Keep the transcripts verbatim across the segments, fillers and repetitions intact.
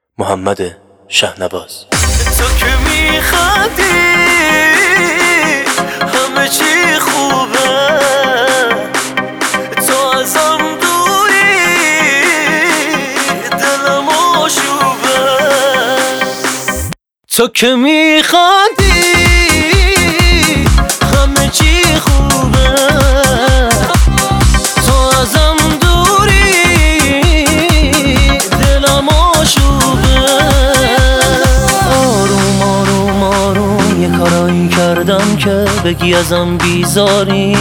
محمد شهنواز. تو که میخندی همه چی خوبه، تو ازم دوری دلم آشوبه. تو که میخندی همه چی خوبه، تو ازم دوری دلم آشوبه. آروم آروم آروم یه کارایی کردم که بگی ازم بیزاری،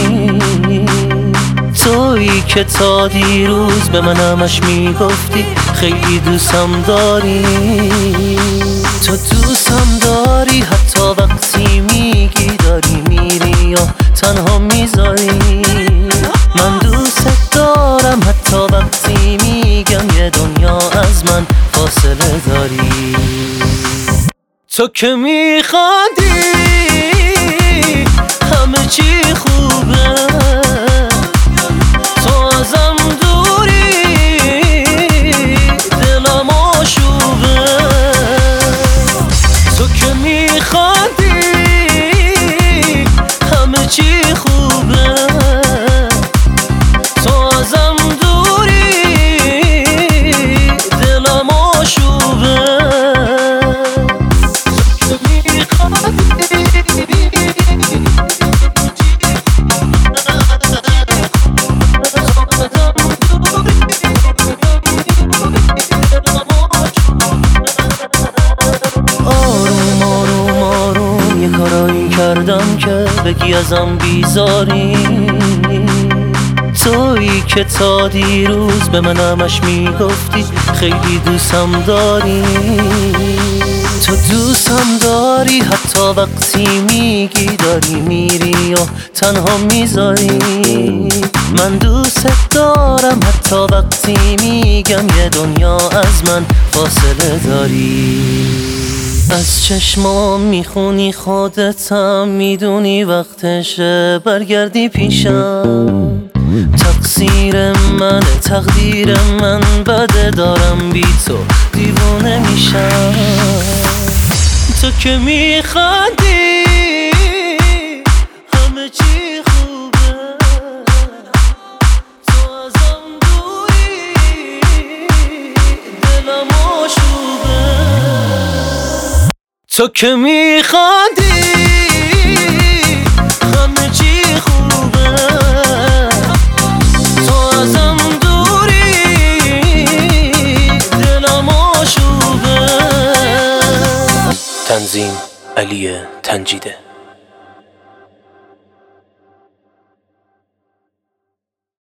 تویی که تا دیروز به من همش میگفتی خیلی دوستم داری. تو دوستم داری حتی وقتی میگی داری میری یا تنها میذاری. من دوست دارم حتی وقتی میگم یه دنیا از من فاصله داری. تو که میخندی همه چی خوبه، تو ازم دوری دلم آشوبه. تو که میخندی همه چی خوبه، تو ازم دوری دلم آشوبه. آروم آروم آروم یه کارایی کردم که بگی ازم بیزاری، تویی که تا دیروز به من همش میگفتی خیلی دوستم داری. تو دوستم داری حتی وقتی میگی داری میری یا تنها میذاری. من دوست دارم حتی وقتی میگم یه دنیا از من فاصله داری. از چشمام میخونی خودتم میدونی وقتشه برگردی پیشم. تقصیر منه تقدیر من بده دارم بی تو دیوونه میشم. تو که میخندی همه چی خوبه، تو ازم دوری دلم آشوبه. تو که میخندی همه چی خوبه، تو ازم دوری دلم آشوبه. تنظیم علی تنجیده.